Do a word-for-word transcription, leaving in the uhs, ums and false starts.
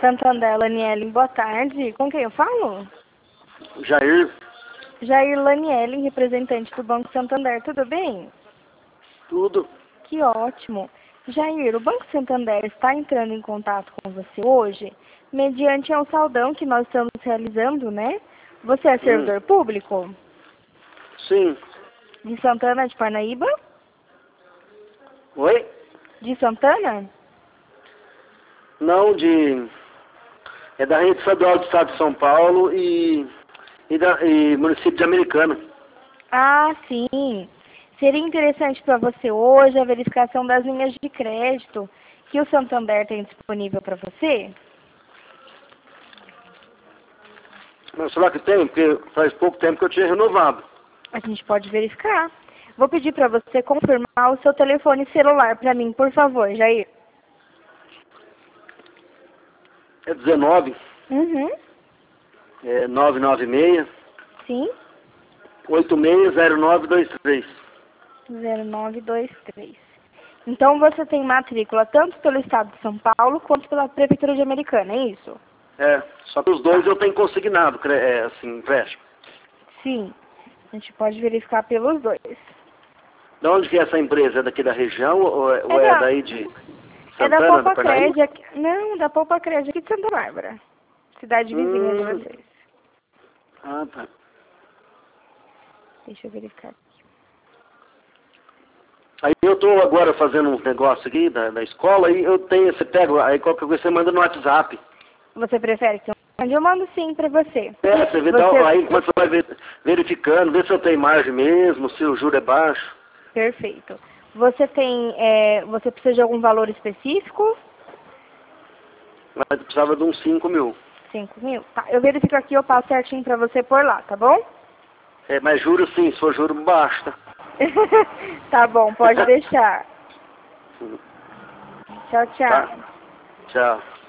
Santander, Laniele, boa tarde. Com quem eu falo? Jair. Jair Laniele, representante do Banco Santander, tudo bem? Tudo. Que ótimo. Jair, o Banco Santander está entrando em contato com você hoje, mediante um saldão que nós estamos realizando, né? Você é servidor Hum. público? Sim. De Santana de Parnaíba? Oi? De Santana? Não, de... É da rede estadual do estado de São Paulo e, e, da, e município de Americana. Ah, sim. Seria interessante para você hoje a verificação das linhas de crédito que o Santander tem disponível para você? Mas será que tem? Porque faz pouco tempo que eu tinha renovado. A gente pode verificar. Vou pedir para você confirmar o seu telefone celular para mim, por favor, Jair. É dezenove, Uhum. é nove nove seis, Sim. oito seis zero nove dois três. zero nove dois três. Então você tem matrícula tanto pelo Estado de São Paulo quanto pela Prefeitura de Americana, é isso? É, só que os dois eu tenho consignado, cre- é, assim, empréstimo. Sim. A gente pode verificar pelos dois. De onde que é essa empresa? É daqui da região ou é, É ou é da, daí de é da Santana, da Poupa Parnaíba? Crédito. aqui- Não, da Poupa Crédito aqui de Santa Bárbara. Cidade vizinha de Hum. vocês. Ah, tá. Deixa eu verificar. Aí eu tô agora fazendo uns negócios aqui da, da escola e eu tenho, você pega, aí qualquer coisa você manda no WhatsApp. Você prefere que eu mande? Eu mando sim pra você. É, você vê, dá- Você... aí quando você vai ver- verificando, vê se eu tenho margem mesmo, se o juro é baixo. Perfeito. Você tem, é, você precisa de algum valor específico? Mas eu precisava de uns cinco mil. Cinco mil? Tá, eu verifico aqui e eu passo certinho pra você por lá, tá bom? É, mas juro sim, se for juro baixo, tá? Tá bom, pode deixar. Tchau, tchau. Tá. Tchau.